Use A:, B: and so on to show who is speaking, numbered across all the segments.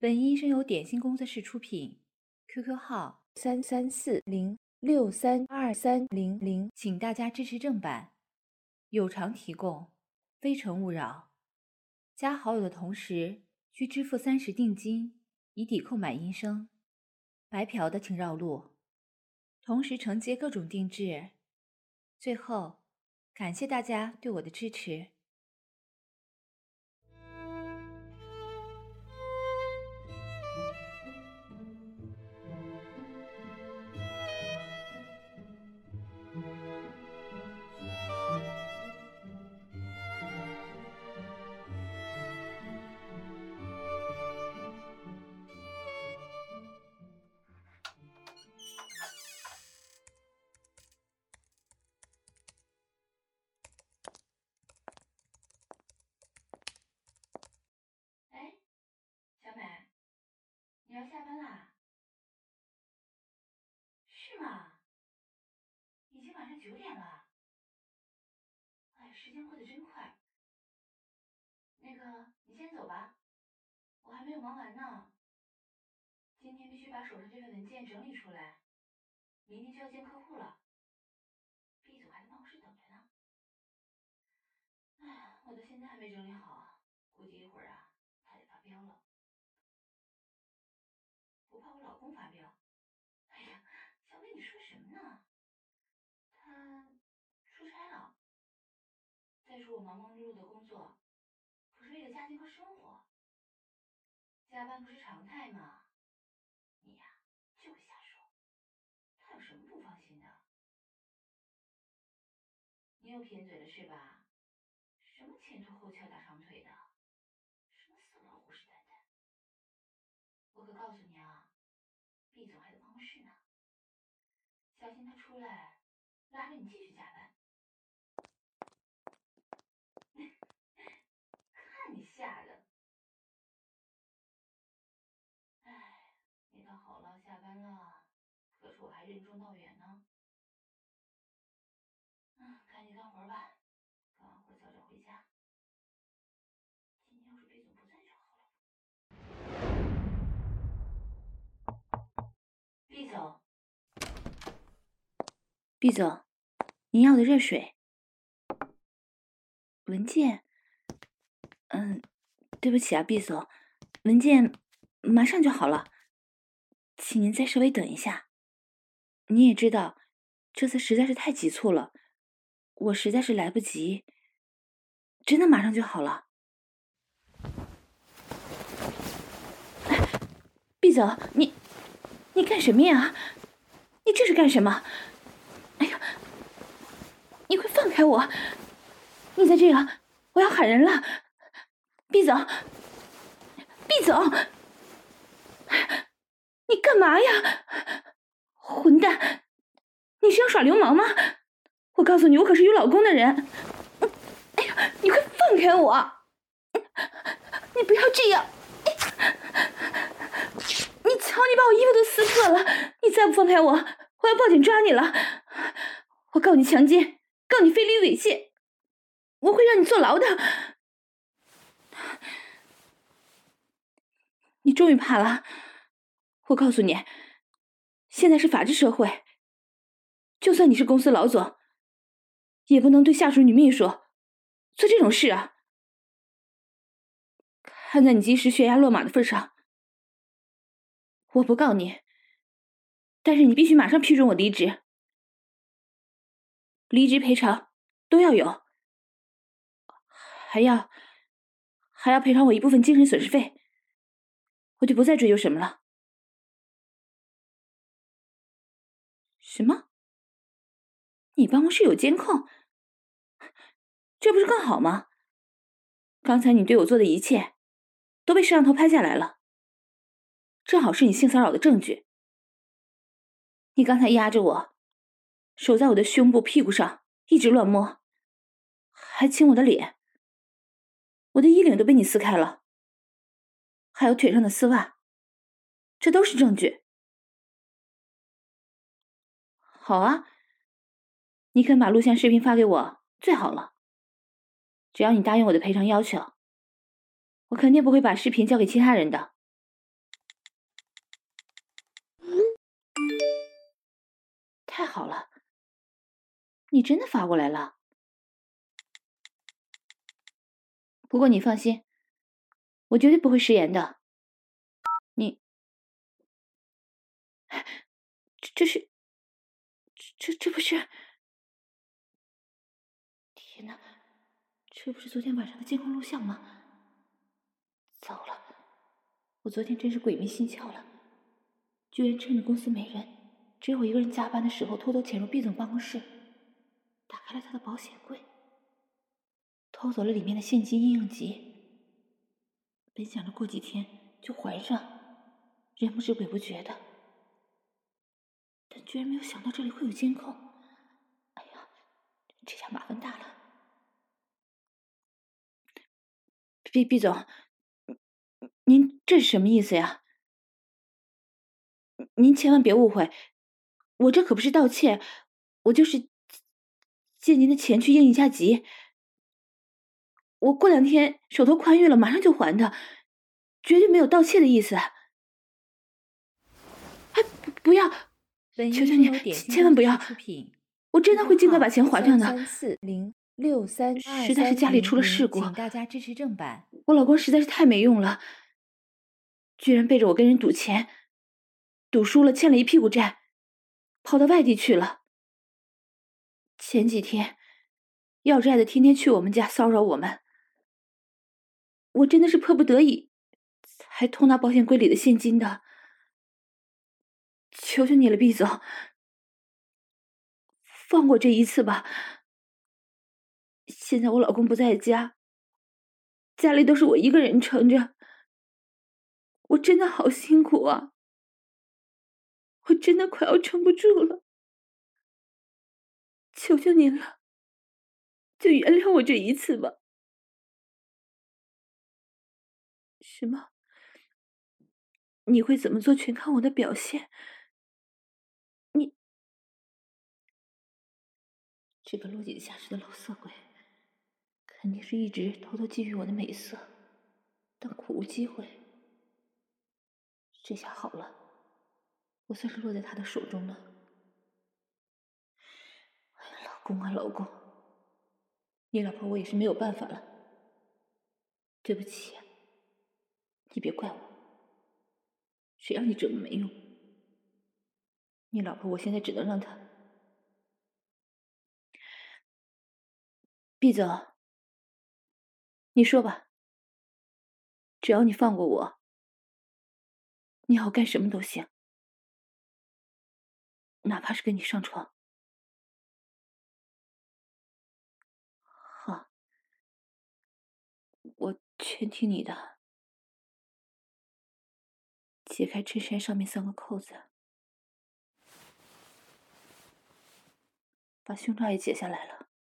A: 本音声由点心工作室出品 ，QQ 号3340632300，请大家支持正版，有偿提供，非诚勿扰。加好友的同时需支付30定金，以抵扣买音声。白嫖的请绕路，同时承接各种定制。最后，感谢大家对我的支持。哎，小美，你要下班啦？是吗？已经晚上9点了。哎，时间过得真快。那个，你先走吧，我还没有忙完呢。今天必须把手上这份文件整理出来，明天就要见客户了。毕总还在办公室等着呢。哎呀，我到现在还没整理好，估计一会儿啊，他得发飙了。不怕我老公发飙？哎呀，小美，你说什么呢？他出差了。再说我忙忙碌碌的工作，可是为了家庭和生活，加班不是常态吗？你呀，就会瞎说。他有什么不放心的？你又贫嘴了是吧？什么前凸后翘大长腿的，什么死活虎视眈眈。我可告诉你啊，毕总还在办公室呢，小心他出来拉着你继续加班。看你吓的。哎，你倒好了，下班了，可是我还任重道远呢。赶紧干活吧，干完活早点回家。今天要是毕总不在就好了。毕总，毕总，您要的热水。文件，对不起啊，毕总，文件马上就好了，请您再稍微等一下。你也知道，这次实在是太急促了，我实在是来不及，真的马上就好了。毕总，你干什么呀？你这是干什么？哎呀，你快放开我！你再这样，我要喊人了。毕总，毕总，你干嘛呀？混蛋！你是要耍流氓吗？我告诉你，我可是有老公的人。哎呀，你快放开我！你不要这样！你瞧，你把我衣服都撕破了！你再不放开我，我要报警抓你了！我告你强奸，告你非礼猥亵，我会让你坐牢的！你终于怕了。我告诉你，现在是法治社会，就算你是公司老总，也不能对下属女秘书做这种事啊！看在你及时悬崖勒马的份上，我不告你，但是你必须马上批准我离职，离职赔偿都要有，还要赔偿我一部分精神损失费，我就不再追究什么了。什么？你办公室有监控？这不是更好吗？刚才你对我做的一切都被摄像头拍下来了，正好是你性骚扰的证据。你刚才压着我，手在我的胸部、屁股上一直乱摸，还亲我的脸，我的衣领都被你撕开了，还有腿上的丝袜，这都是证据。好啊，你肯把录像视频发给我最好了。只要你答应我的赔偿要求，我肯定不会把视频交给其他人的。 太好了，你真的发过来了。不过你放心，我绝对不会食言的。你，这是，这不是？天哪，这不是昨天晚上的监控录像吗？糟了，我昨天真是鬼迷心窍了，居然趁着公司没人，只有我一个人加班的时候，偷偷潜入毕总办公室，打开了他的保险柜，偷走了里面的现金应用集。本想着过几天就还上，人不知鬼不觉的，但居然没有想到这里会有监控。哎呀，这下麻烦大了。毕总，您这是什么意思呀？您千万别误会，我这可不是盗窃，我就是借您的钱去应一下急。我过2天手头宽裕了，马上就还的，绝对没有盗窃的意思。哎，不要！求求你，千万不要！我真的会尽快把钱还上的。实在是家里出了事故，
B: 请大家支持正版。
A: 我老公实在是太没用了，居然背着我跟人赌钱，赌输了欠了一屁股债，跑到外地去了。前几天要债的天天去我们家骚扰我们，我真的是迫不得已才偷拿保险柜里的现金的。求求你了，毕总，放过这一次吧。现在我老公不在家，家里都是我一个人撑着，我真的好辛苦啊，我真的快要撑不住了。求求您了，就原谅我这一次吧。是吗？你会怎么做，全看我的表现。你这个落井下石的老色鬼，肯定是一直偷偷觊觎我的美色，但苦无机会。这下好了，我算是落在他的手中了。哎呀，老公啊，老公，你老婆我也是没有办法了，对不起，你别怪我，谁让你这么没用？你老婆我现在只能让她。毕总，你说吧，只要你放过我，你要我干什么都行，哪怕是跟你上床。好，我全听你的。解开衬衫上面3个扣子，把胸罩也解下来了。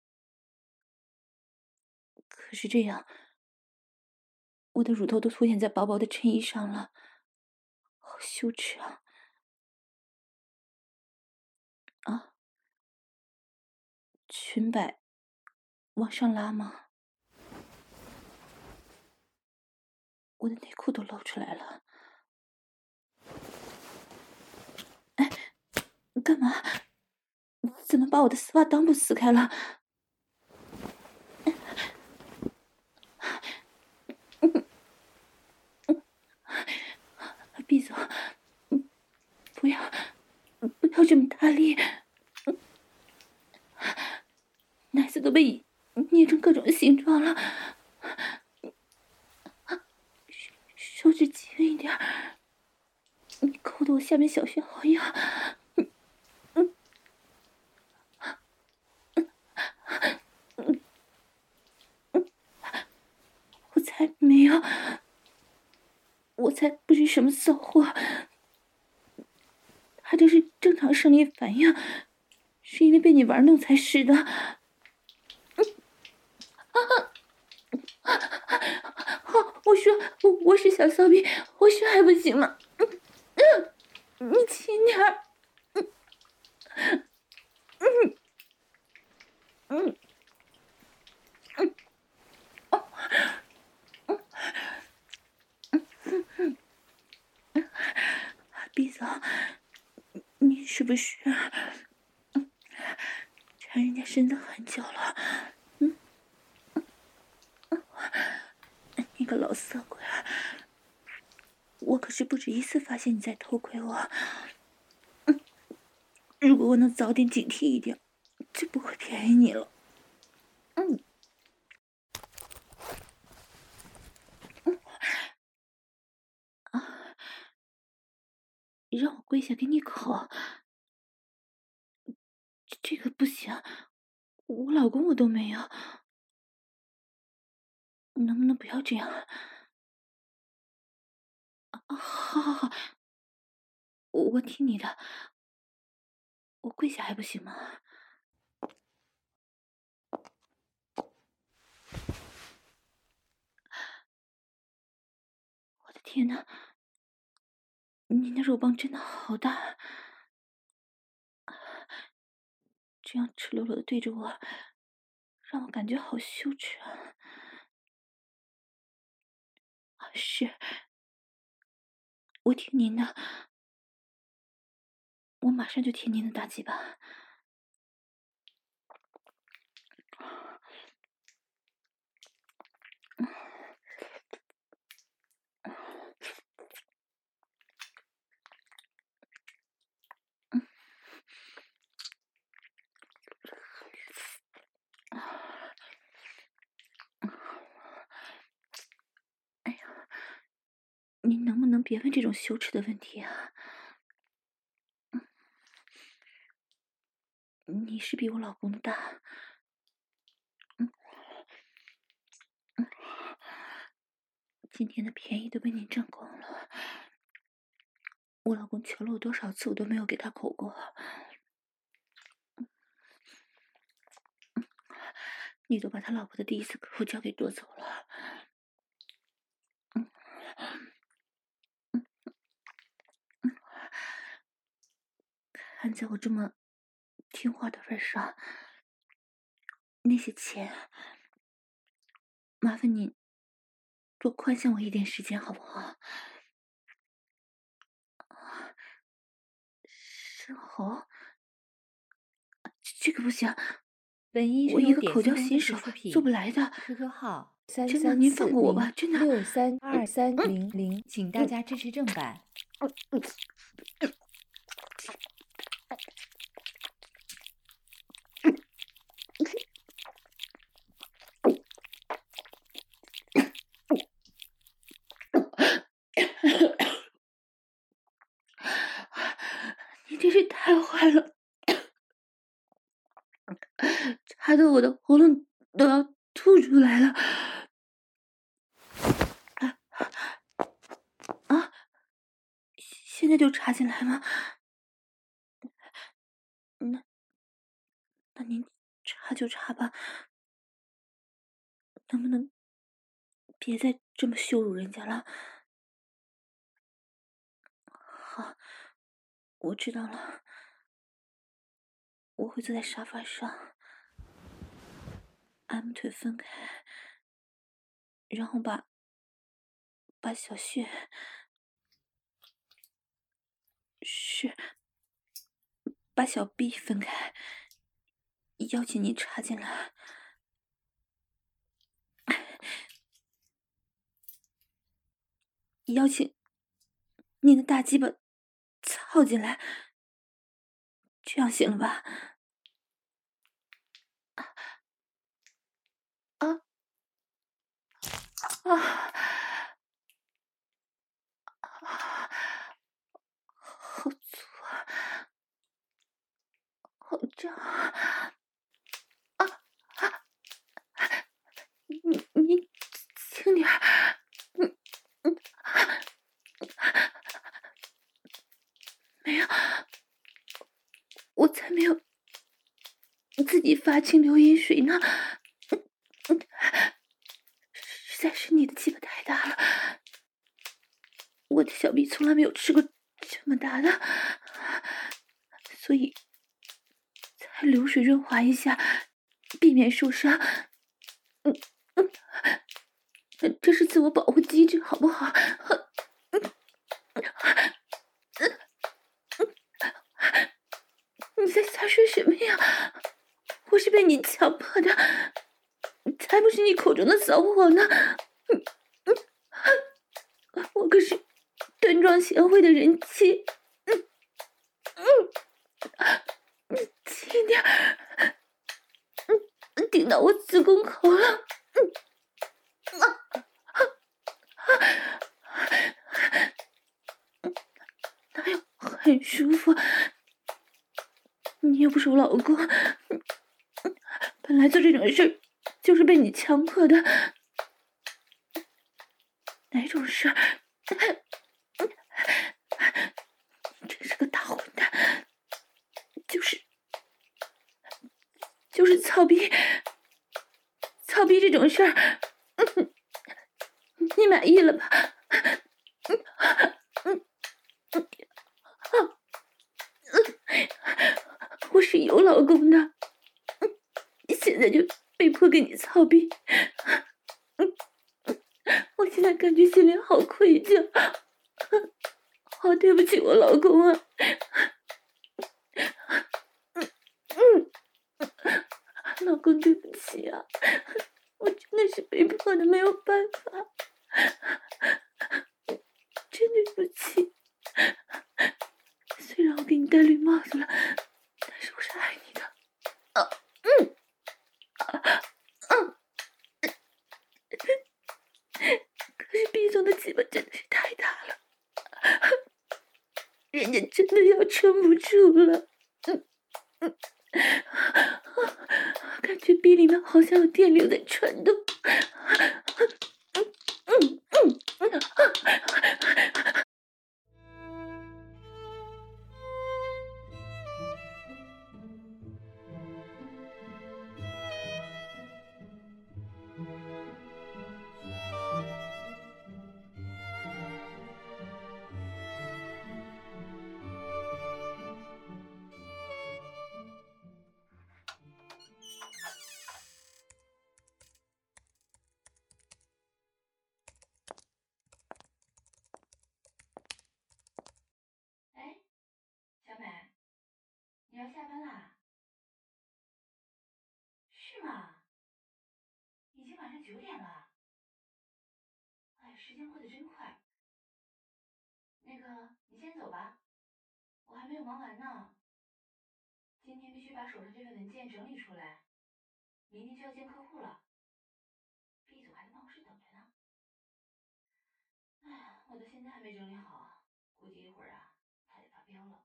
A: 可是这样，我的乳头都凸显在薄薄的衬衣上了，好羞耻啊！啊，裙摆往上拉吗？我的内裤都露出来了。哎，你干嘛？怎么把我的丝袜裆部撕开了？毕总，不要这么大力，奶子都被捏成各种形状了。手指轻一点，你抠得我下面小穴好痒。我才没有，我才不是什么骚货，他这是正常生理反应，是因为被你玩弄才是的。好，我是小骚逼，我是还不行吗？你轻点儿。毕总， 你是不是缠人家身子很久了？你个老色鬼，我可是不止一次发现你在偷窥我。如果我能早点警惕一点，就不会便宜你了。让我跪下给你口，这个不行，我老公我都没有，能不能不要这样？好好好，我听你的，我跪下还不行吗？我的天哪，你那肉棒真的好大，这样赤裸裸的对着我，让我感觉好羞耻啊！是，我听您的，我马上就舔您的大鸡巴。哎呀，您能不能别问这种羞耻的问题啊？你是比我老公的大，今天的便宜都被你占光了。我老公求了我多少次，我都没有给他口过。你都把他老婆的第一次口交给夺走了。看在我这么听话的份上，那些钱，麻烦你多宽限我一点时间，好不好？生猴，这个不行，我一个口交新手做不来的。
B: QQ 号
A: 真的，您放过我吧，真的。
B: 33406300，请大家支持正版。
A: 你真是太坏了，插得我的喉咙都要吐出来了。啊，现在就插进来吗？那您插就插吧，能不能别再这么羞辱人家了？好，我知道了，我会坐在沙发上，俺们腿分开，然后把小穴是把小臂分开，邀请你插进来。邀请你的大鸡巴操进来，这样行了吧？啊啊！好粗啊，好胀啊！你轻点儿，没有，我才没有自己发情流饮水呢。实在是你的鸡巴太大了，我的小臂从来没有吃过这么大的，所以才流水润滑一下，避免受伤。这是自我保护机制，好不好？ 是被你强迫的，才不是你口中的骚货呢。我可是端庄贤惠的人妻。轻点，顶到我子宫口了。哪有很舒服？你又不是我老公，本来做这种事儿就是被你强迫的。哪种事儿？你真是个大混蛋！就是操逼这种事儿，你满意了吧？我是有老公的，现在就被迫给你操逼。我现在感觉心里好愧疚，好对不起我老公啊。老公对不起啊，我真的是被迫的，没有办法，真对不起。虽然我给你戴绿帽子了，但是我是爱你的。可是毕总的鸡巴真的是太大了，人家真的要撑不住了。感觉逼里面好像有电流在传动。
B: 哎，小美，你要下班啦？是吗？已经晚上9点了。哎，时间过得真快。那个，你先走吧，我还没有忙完呢。今天必须把手上这份文件整理出来，明天就要见客户了。毕总还在办公室等着呢。哎，我到现在还没整理好，估计一会儿啊，他得发飙了。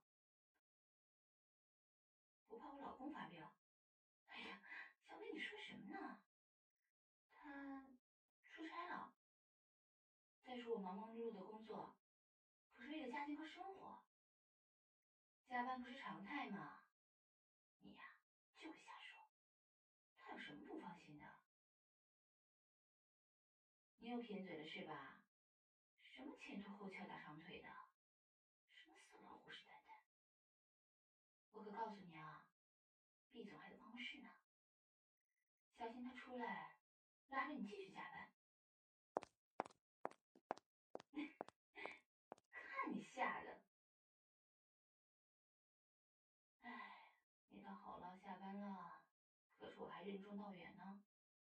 B: 不怕我老公发飙？哎呀，小美，你说什么呢？他出差了。再说我忙忙碌碌的工作，可是为了家庭和生活，加班不是常态吗？你呀，就会瞎说。他有什么不放心的？你又贫嘴了是吧？什么前凸后翘大长腿的，什么死了虎视眈眈。我可告诉你啊，毕总还在办公室呢，小心他出来拉着你继续加班。看你吓的。哎，你倒好了，下班了，可是我还任重道远呢。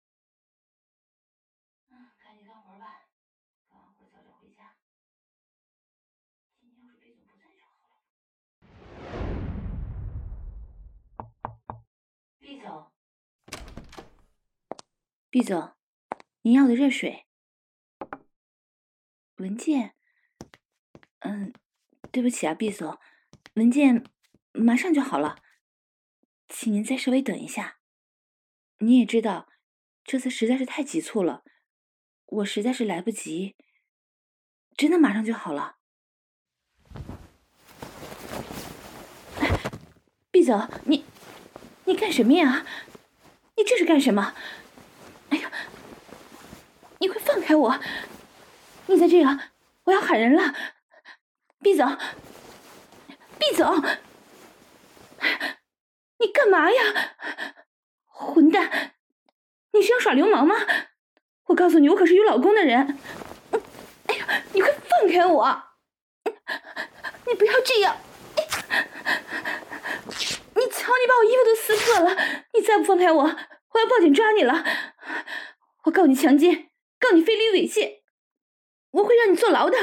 B: 赶紧干活吧，干完活早点回家。今天要是毕总不在就好了。毕总，
A: 毕总，您要的热水。文件，对不起啊，毕总，文件马上就好了，请您再稍微等一下。你也知道，这次实在是太急促了，我实在是来不及，真的马上就好了。毕总，你干什么呀？你这是干什么？哎呀，你快放开我！你再这样，我要喊人了。毕总，毕总，你干嘛呀？混蛋！你是要耍流氓吗？我告诉你，我可是有老公的人。哎呀，你快放开我！你不要这样！你瞧操！你把我衣服都撕破了！你再不放开我，我要报警抓你了！我告你强奸，告你非礼猥亵，我会让你坐牢的！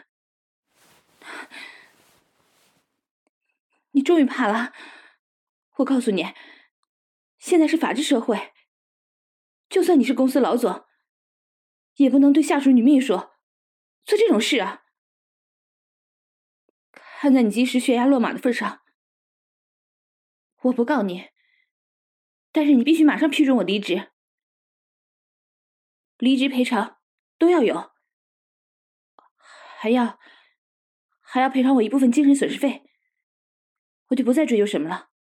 A: 你终于怕了？我告诉你，现在是法治社会，就算你是公司老总，也不能对下属女秘书做这种事啊！看在你及时悬崖勒马的份上，我不告你，但是你必须马上批准我离职，离职赔偿都要有，还要赔偿我一部分精神损失费，我就不再追究什么了。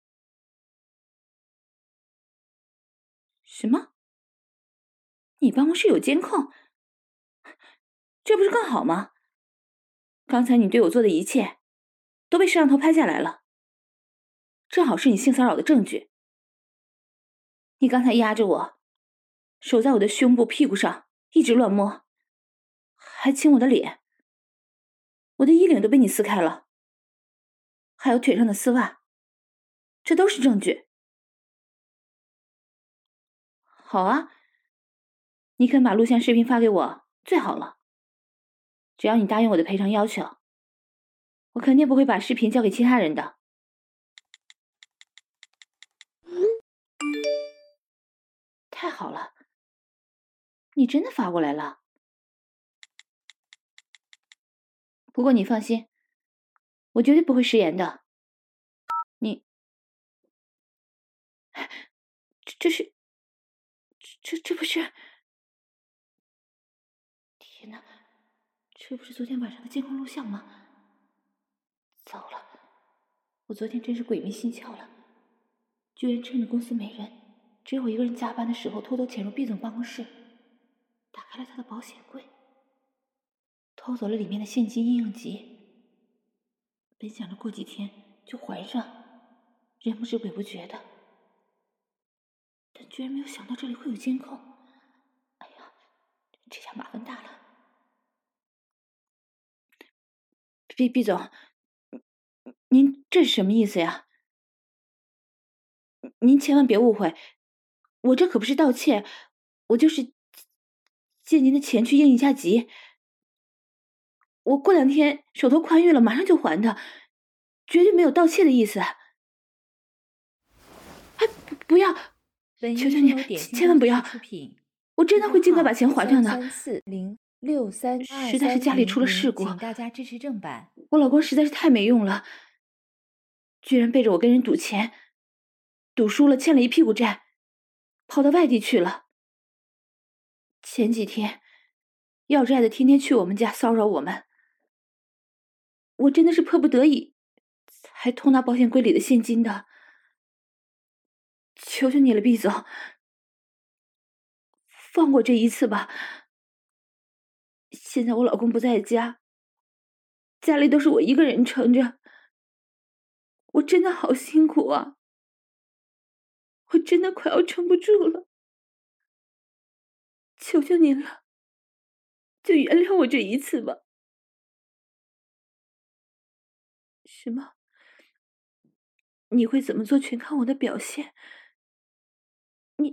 A: 什么？你办公室有监控？这不是更好吗？刚才你对我做的一切都被摄像头拍下来了，正好是你性骚扰的证据。你刚才压着我，手在我的胸部、屁股上一直乱摸，还亲我的脸，我的衣领都被你撕开了，还有腿上的丝袜，这都是证据。好啊，你肯把录像视频发给我最好了。只要你答应我的赔偿要求，我肯定不会把视频交给其他人的。太好了，你真的发过来了。不过你放心，我绝对不会食言的。你，这不是？天哪，这不是昨天晚上的监控录像吗？糟了，我昨天真是鬼迷心窍了，居然趁着公司没人，只有我一个人加班的时候，偷偷潜入毕总办公室，打开了他的保险柜，偷走了里面的现金应用集。本想着过几天就还上，人不知鬼不觉的，但居然没有想到这里会有监控。哎呀，这下麻烦大了。毕总，您这是什么意思呀？您千万别误会，我这可不是盗窃，我就是借您的钱去应一下急。我过2天手头宽裕了，马上就还的，绝对没有盗窃的意思。哎，不要！求求你，千万不要！我真的会尽快把钱还上的。实在是家里出了事故，
C: 请大家支持正版。
A: 我老公实在是太没用了，居然背着我跟人赌钱，赌输了欠了一屁股债，跑到外地去了。前几天要债的天天去我们家骚扰我们，我真的是迫不得已才偷拿保险柜里的现金的。求求你了，毕总，放过这一次吧。现在我老公不在家，家里都是我一个人撑着，我真的好辛苦啊，我真的快要撑不住了。求求您了，就原谅我这一次吧。是吗？你会怎么做全看我的表现。你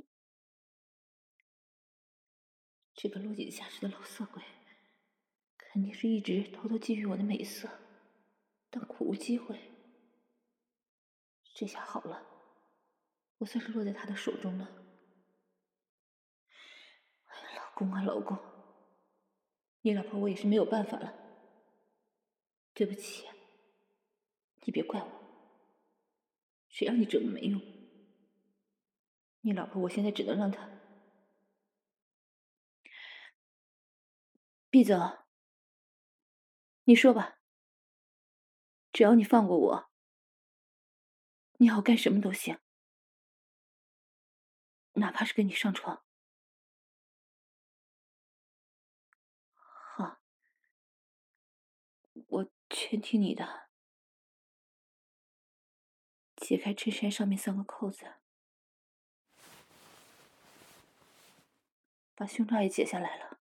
A: 这个落井下石的老色鬼，肯定是一直偷偷觊觎我的美色，但苦无机会。这下好了，我算是落在他的手中了。哎呀，老公啊，老公，你老婆我也是没有办法了，对不起，你别怪我，谁让你这么没用？你老婆我现在只能让她。毕总，你说吧，只要你放过我，你要我干什么都行，哪怕是跟你上床。好，我全听你的。解开衬衫上面3个扣子，把胸罩也解下来了。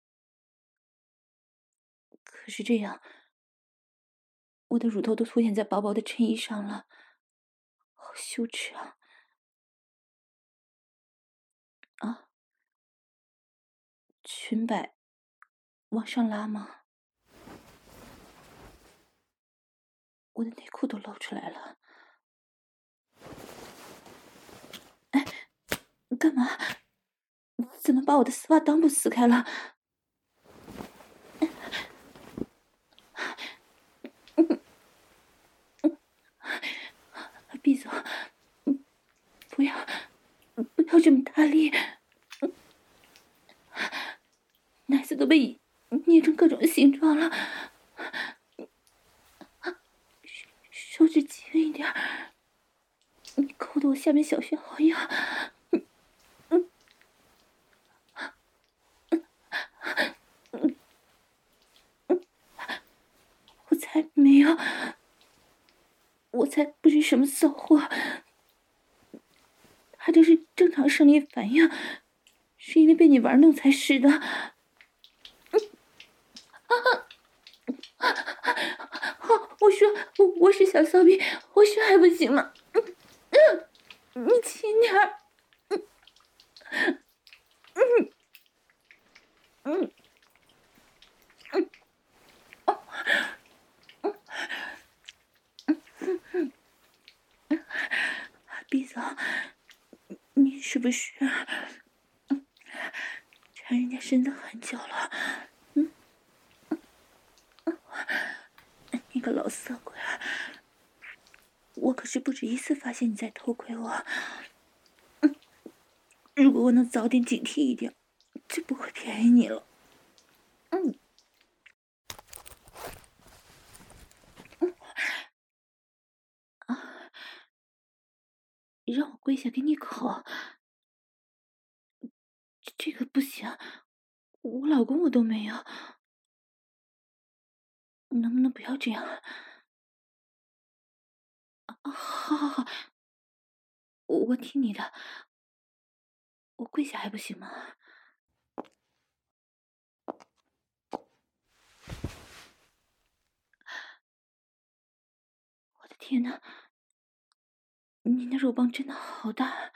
A: 可是这样，我的乳头都凸显在薄薄的衬衣上了，好羞耻啊！啊，裙摆往上拉吗？我的内裤都露出来了。哎，你干嘛？怎么把我的丝袜裆部撕开了？闭嘴！不要这么大力！奶子都被捏成各种形状了，手指轻一点，你抠得我下面小穴好痒。我才没有，我才不是什么骚货，他这是正常生理反应，是因为被你玩弄才是的。我说我是小骚逼，我说还不行吗？你轻点儿。毕总，你是不是缠人家身子很久了？你个老色鬼！我可是不止一次发现你在偷窥我。如果我能早点警惕一点，就不会便宜你了。让我跪下给你口，这个不行，我老公我都没有，能不能不要这样？好，我听你的，我跪下还不行吗？我的天哪，你那肉棒真的好大，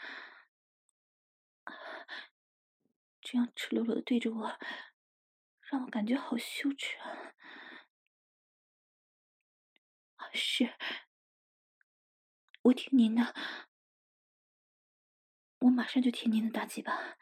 A: 这样赤裸裸的对着我，让我感觉好羞耻啊！是，我听您的，我马上就听您的大鸡巴。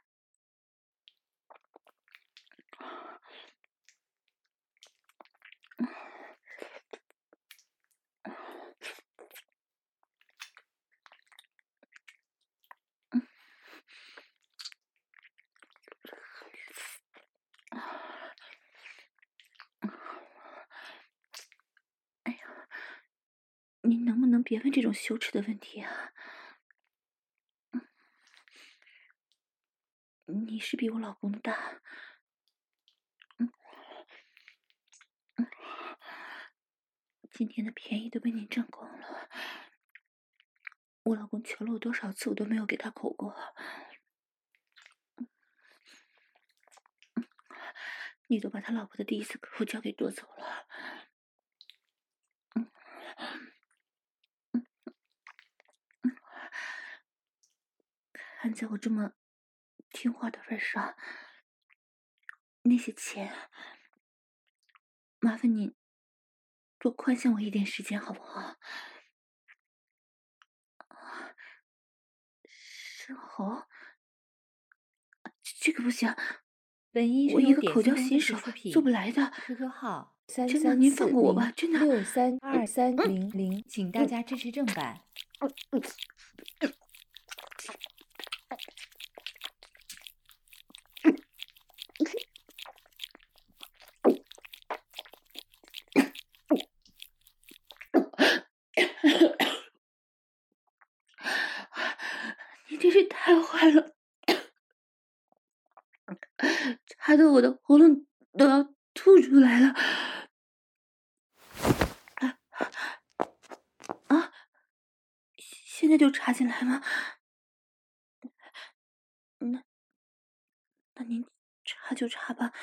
A: 哎呀，您能不能别问这种羞耻的问题啊？你是比我老公的大，今天的便宜都被你占光了。我老公求了我多少次，我都没有给他口过。你都把他老婆的第一次口交给夺走了。看在我这么听话的份上，那些钱，麻烦你多宽限我一点时间，好不好？生猴，这个不行，
C: 本一
A: 我一个口交
C: 公
A: 新手
C: 司出品
A: 做不来的。
C: ，QQ 号
A: 真的，您放过我吧，真的。
C: 33406300，请大家支持正版。
A: 你真是太坏了，插得我的喉咙都要吐出来了。啊，现在就插进来吗？那您插就插吧，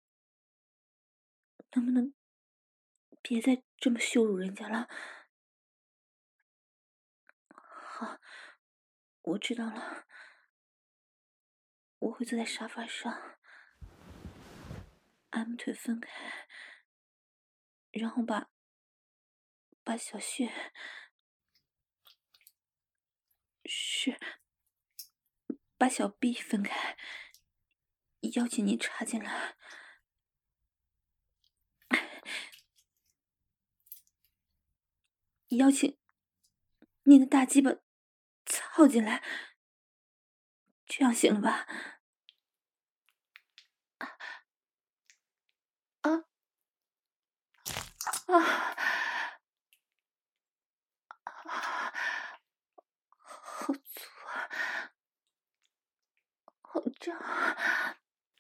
A: 能不能别再这么羞辱人家了？ 我知道了，我会坐在沙发上，M 腿分开，然后把小穴是把小臂分开，邀请你插进来，邀请你的大鸡巴操进来，这样行了吧？啊啊！好粗啊，好胀啊！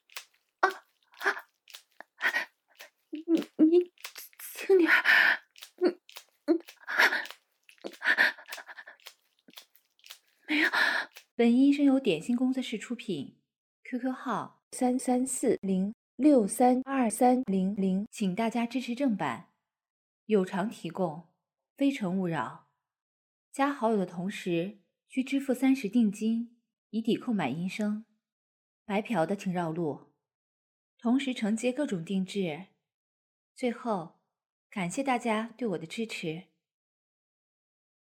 A: 你轻点儿，嗯嗯，没有。
C: 本医生由点心工作室出品，QQ 号33406323000，请大家支持正版，有偿提供，非诚勿扰。加好友的同时需支付30定金，以抵扣买音声。白嫖的请绕路，同时承接各种定制。最后，感谢大家对我的支持。